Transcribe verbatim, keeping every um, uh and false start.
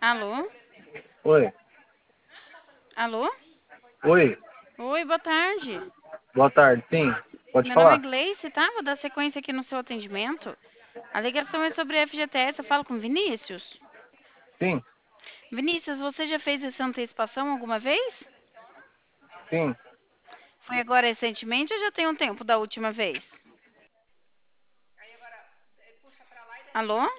Alô? Oi, Alô? oi, Oi, boa tarde. boa tarde, sim, pode Meu nome é falar? Gleice, tá? Vou dar sequência aqui no seu atendimento. A ligação é sobre F G T S. Eu falo com Vinícius. Sim, Vinícius, você já fez essa antecipação alguma vez? sim, Foi agora recentemente ou já tem um tempo da última vez? Alô?